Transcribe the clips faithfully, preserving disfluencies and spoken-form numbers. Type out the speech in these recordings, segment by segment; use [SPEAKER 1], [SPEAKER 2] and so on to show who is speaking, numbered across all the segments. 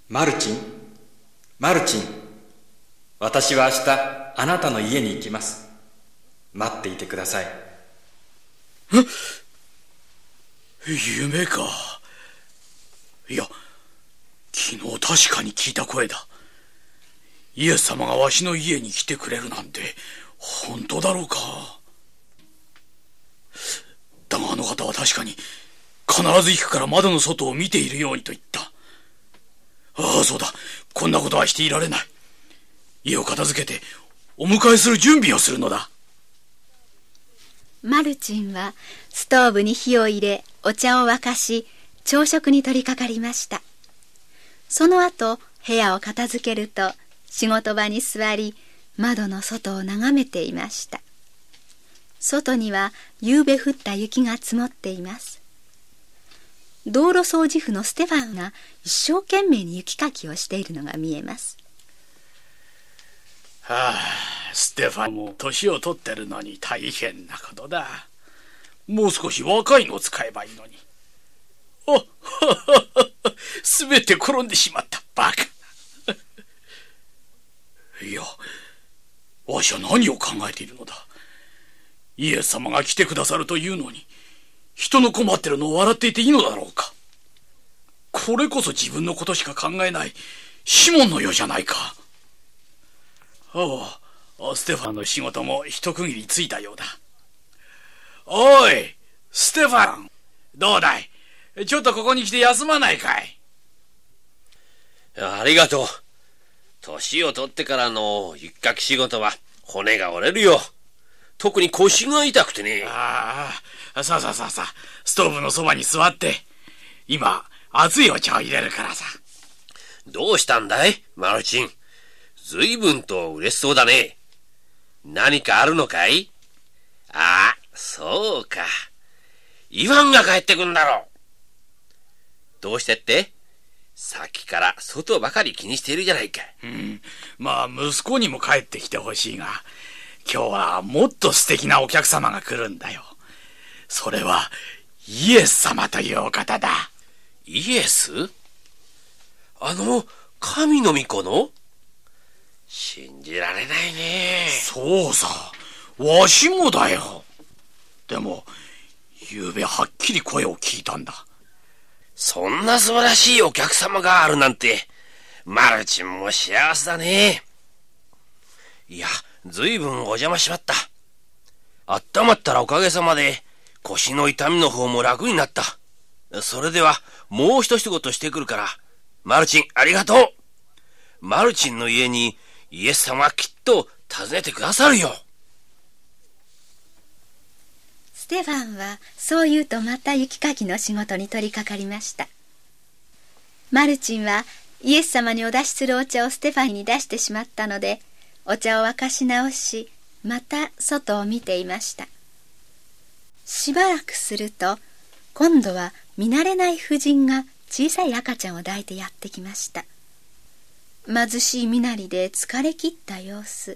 [SPEAKER 1] マルチン、マルチン、私は明日あなたの家に行きます。待っていてください。
[SPEAKER 2] え？夢か。いや、昨日確かに聞いた声だ。イエス様がわしの家に来てくれるなんて本当だろうか。だがあの方は確かに必ず行くから窓の外を見ているようにと言った。ああ、そうだ。こんなことはしていられない。家を片付けてお迎えする準備をするのだ。
[SPEAKER 3] マルチンはストーブに火を入れ、お茶を沸かし、朝食に取り掛かりました。その後、部屋を片付けると、仕事場に座り、窓の外を眺めていました。外には夕べ降った雪が積もっています。道路掃除婦のステファンが一生懸命に雪かきをしているのが見えます。
[SPEAKER 2] はあ、ステファンも年を取ってるのに大変なことだ。もう少し若いのを使えばいいのに。あっ、すべて転んでしまった、バカ。いや、わしは何を考えているのだ。イエス様が来てくださるというのに、人の困ってるのを笑っていていいのだろうか。これこそ自分のことしか考えないシモンのようじゃないか。ああ、ステファンの仕事も一区切りついたようだ。おい、ステファン、どうだい？ちょっとここに来て休まないかい？
[SPEAKER 4] ありがとう。年を取ってからの雪かき仕事は骨が折れるよ。特に腰が痛くてね。
[SPEAKER 2] ああ、さあさあさあさあ、ストーブのそばに座って、今、熱いお茶を入れるからさ。
[SPEAKER 4] どうしたんだい、マルチン。ずいぶんと嬉しそうだね。何かあるのかい？ああ、そうか。イワンが帰ってくんだろう。どうしてって？さっきから外ばかり気にしているじゃないか。
[SPEAKER 2] うん、まあ息子にも帰ってきてほしいが、今日はもっと素敵なお客様が来るんだよ。それはイエス様というお方だ。
[SPEAKER 4] イエス？あの神の御子の？信じられないね。
[SPEAKER 2] そうさ、わしもだよ。でも昨べはっきり声を聞いたんだ。
[SPEAKER 4] そんな素晴らしいお客様があるなんて、マルチンも幸せだね。いや、ずいぶんお邪魔しまった。あったまったらおかげさまで腰の痛みの方も楽になった。それではもう一仕事してくるから、マルチンありがとう。マルチンの家にイエス様はきっと訪ねてくださるよ。
[SPEAKER 3] ステファンはそう言うとまた雪かきの仕事に取り掛かりました。マルチンはイエス様にお出しするお茶をステファンに出してしまったので、お茶を沸かし直し、また外を見ていました。しばらくすると、今度は見慣れない婦人が小さい赤ちゃんを抱いてやってきました。貧しい身なりで疲れ切った様子。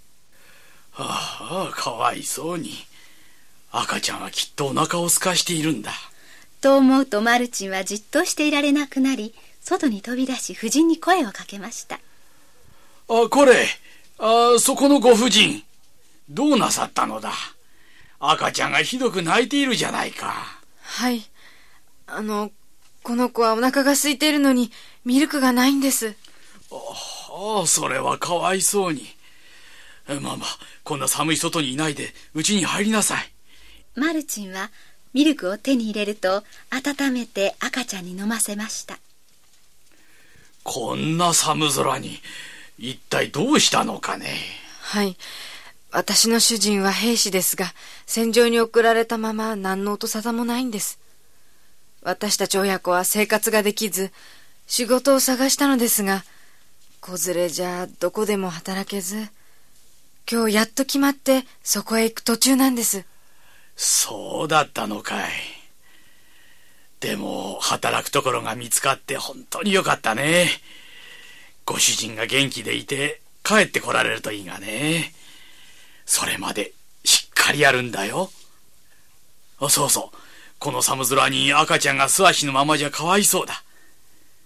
[SPEAKER 2] ああ、かわいそうに。赤ちゃんはきっとお腹を空かしているんだ。
[SPEAKER 3] と思うとマルチンはじっとしていられなくなり、外に飛び出し婦人に声をかけました。
[SPEAKER 2] あ、これ、あ、そこのご婦人、どうなさったのだ？赤ちゃんがひどく泣いているじゃないか。
[SPEAKER 5] はい。あの、この子はお腹が空いているのにミルクがないんです。
[SPEAKER 2] ああ、それはかわいそうに。まあまあ、こんな寒い外にいないでうちに入りなさい。
[SPEAKER 3] マルチンはミルクを手に入れると温めて赤ちゃんに飲ませました。
[SPEAKER 2] こんな寒空に一体どうしたのかね。
[SPEAKER 5] はい。私の主人は兵士ですが、戦場に送られたまま何の音沙汰もないんです。私たち親子は生活ができず、仕事を探したのですが、子連れじゃどこでも働けず、今日やっと決まってそこへ行く途中なんです。
[SPEAKER 2] そうだったのかい。でも働くところが見つかって本当によかったね。ご主人が元気でいて帰ってこられるといいがね。それまでしっかりやるんだよ。あ、そうそう、この寒空に赤ちゃんが素足のままじゃかわいそうだ。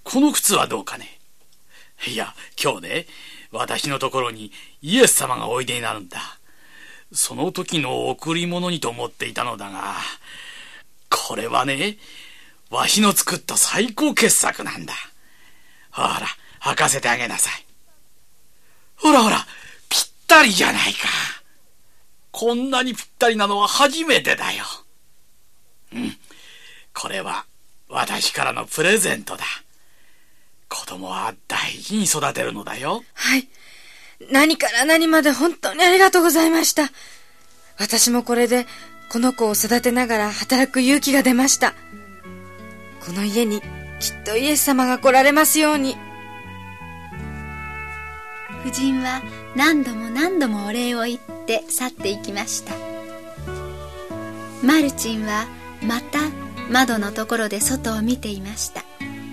[SPEAKER 2] この靴はどうかね。いや、今日ね、私のところにイエス様がおいでになるんだ。その時の贈り物にと思っていたのだが、これはね、わしの作った最高傑作なんだ。ほら、履かせてあげなさい。ほらほら、ぴったりじゃないか。こんなにぴったりなのは初めてだよ。うん、これは私からのプレゼントだ。子供は大事に育てるのだよ。
[SPEAKER 5] はい。何から何まで本当にありがとうございました。私もこれでこの子を育てながら働く勇気が出ました。この家にきっとイエス様が来られますように。
[SPEAKER 3] 夫人は何度も何度もお礼を言って去っていきました。マルチンはまた窓のところで外を見ていました。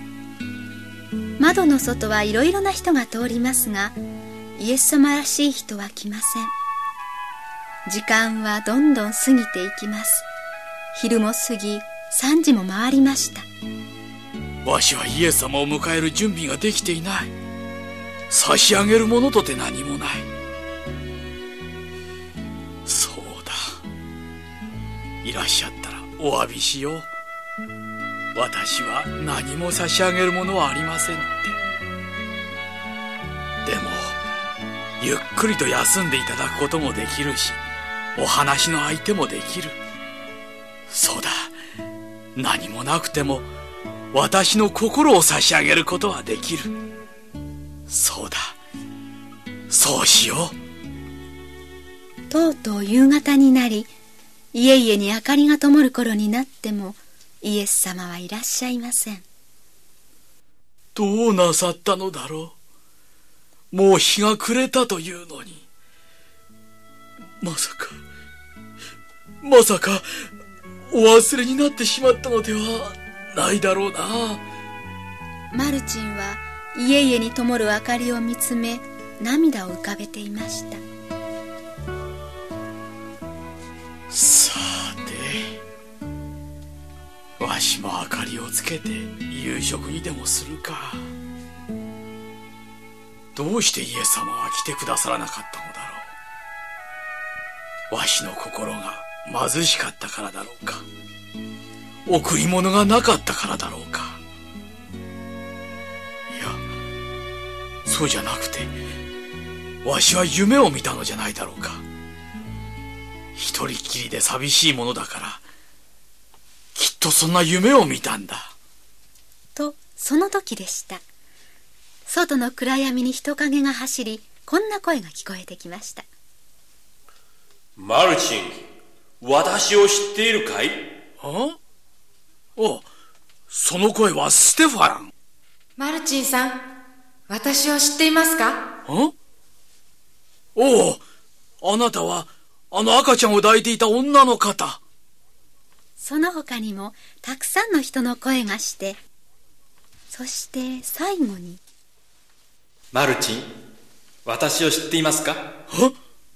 [SPEAKER 3] 窓の外はいろいろな人が通りますが、イエス様らしい人は来ません。時間はどんどん過ぎていきます。昼も過ぎ、三時も回りました。
[SPEAKER 2] わしはイエス様を迎える準備ができていない。差し上げるものとて何もない。そうだ、いらっしゃったらお詫びしよう。私は何も差し上げるものはありませんって。でもゆっくりと休んでいただくこともできるし、お話の相手もできる。そうだ、何もなくても私の心を差し上げることはできる。そうだ、そうしよ
[SPEAKER 3] う。とうとう夕方になり、家々に明かりが灯る頃になってもイエス様はいらっしゃいません。
[SPEAKER 2] どうなさったのだろう。もう日が暮れたというのに。まさかまさかお忘れになってしまったのではないだろうな。
[SPEAKER 3] マルチンは家々に灯る明かりを見つめ、涙を浮かべていました。
[SPEAKER 2] さて、わしも明かりをつけて夕食にでもするか。どうしてイエス様は来てくださらなかったのだろう。わしの心が貧しかったからだろうか、贈り物がなかったからだろうか。いや、そうじゃなくて、わしは夢を見たのじゃないだろうか。一人きりで寂しいものだから、きっとそんな夢を見たんだ。
[SPEAKER 3] と、その時でした。外の暗闇に人影が走り、こんな声が聞こえてきました。
[SPEAKER 4] マルチン、私を知っているかい？
[SPEAKER 2] あ？お、その声はステファラン。
[SPEAKER 5] マルチンさん、私を知っていますか？
[SPEAKER 2] あ？おお、あなたはあの赤ちゃんを抱いていた女の方。
[SPEAKER 3] その他にもたくさんの人の声がして、そして最後に、
[SPEAKER 1] マルチン、私を知っていますか？
[SPEAKER 2] あ？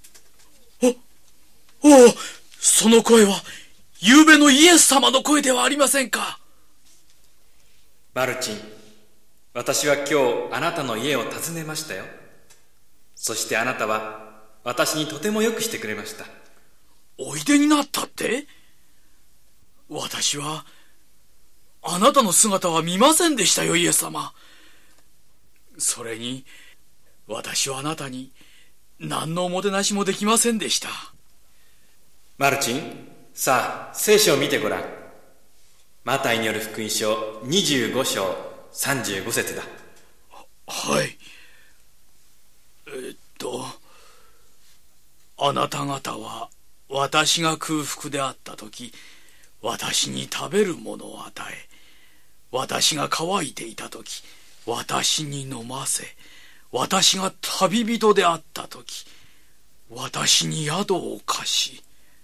[SPEAKER 2] お、おお、その声は夕べのイエス様の声ではありませんか。
[SPEAKER 1] マルチン、私は今日あなたの家を訪ねましたよ。そしてあなたは私にとてもよくしてくれました。
[SPEAKER 2] おいでになったって？私はあなたの姿は見ませんでしたよ、イエス様。それに私はあなたに何のおもてなしもできませんでした。
[SPEAKER 1] マルチン、さあ聖書を見てごらん。マタイによる福音書にじゅうご章さんじゅうご節だ。
[SPEAKER 2] はい。えっとあなた方は私が空腹であった時、私に食べるものを与え、私が乾いていた時、私に飲ませ、私が旅人であった時、私に宿を貸し。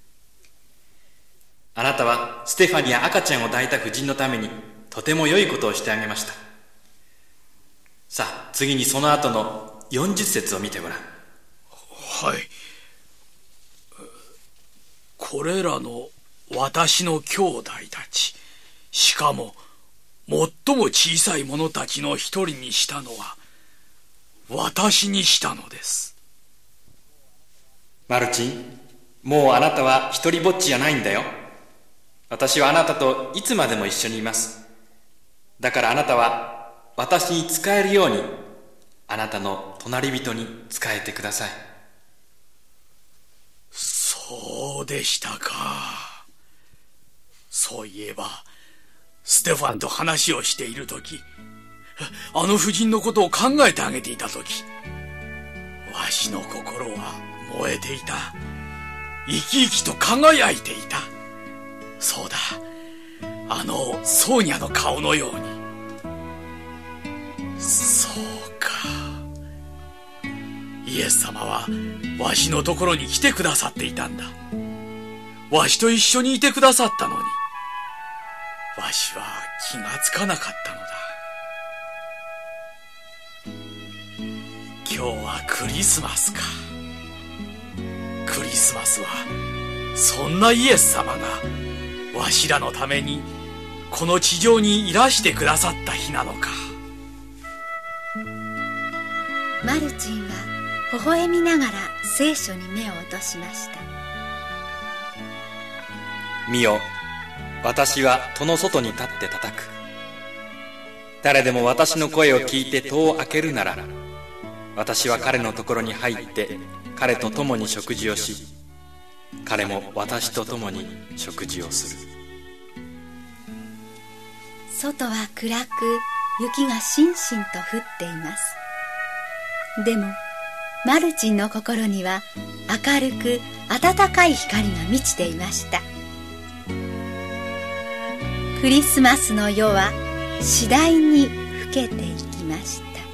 [SPEAKER 1] あなたはステファニや赤ちゃんを抱いた婦人のためにとても良いことをしてあげました。さあ次にその後のよんじゅっ節を見てごらん。
[SPEAKER 2] はい。これらの私の兄弟たち、しかも最も小さい者たちの一人にしたのは私にしたのです。
[SPEAKER 1] マルチン、もうあなたは一人ぼっちじゃないんだよ。私はあなたといつまでも一緒にいます。だからあなたは私に仕えるように、あなたの隣人に仕えてください。
[SPEAKER 2] そうでしたか。そういえばステファンと話をしているとき、あの婦人のことを考えてあげていたとき、わしの心は燃えていた。生き生きと輝いていた。そうだ、あのソーニャの顔のように。そうか、イエス様はわしのところに来てくださっていたんだ。わしと一緒にいてくださったのに、わしは気がつかなかったのだ。今日はクリスマスか。クリスマスはそんなイエス様がわしらのためにこの地上にいらしてくださった日なのか。
[SPEAKER 3] マルチンは微笑みながら聖書に目を落としました。
[SPEAKER 1] 見よ、私は戸の外に立って叩く。誰でも私の声を聞いて戸を開けるなら、私は彼のところに入って彼と共に食事をし、彼も私と共に食事をする。
[SPEAKER 3] 外は暗く、雪がしんしんと降っています。でもマルチンの心には明るく暖かい光が満ちていました。クリスマスの夜は次第に更けていきました。